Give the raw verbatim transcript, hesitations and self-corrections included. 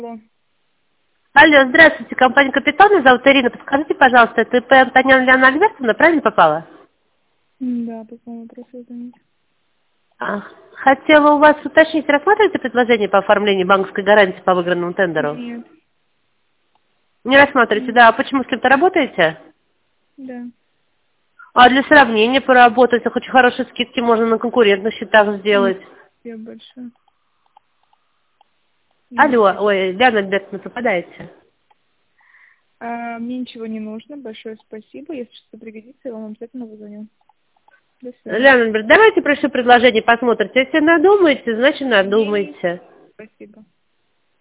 Алло. Алло, здравствуйте, компания «Капитал», меня зовут Ирина. Подскажите, пожалуйста, это П. Антоняна Лиана Альбертовна, правильно попала? М, Да, по какому вопросу звоните? А, хотела у вас уточнить, рассматриваете предложение по оформлению банковской гарантии по выигранному тендеру? Нет. Не рассматриваете, М, да. А почему, с кем-то работаете? Да. А для сравнения поработать, очень хорошие скидки можно на конкурентных счетах Нет, сделать. я большое. Нет. Алло, ой, Лиана Альбертовна, попадаете? А, мне ничего не нужно. Большое спасибо. Если что-то пригодится, я вам обязательно позвоню. До свидания. Лиана Альбертовна, давайте прошу предложение посмотрите. Если надумаете, значит Не, не. надумаете. Спасибо.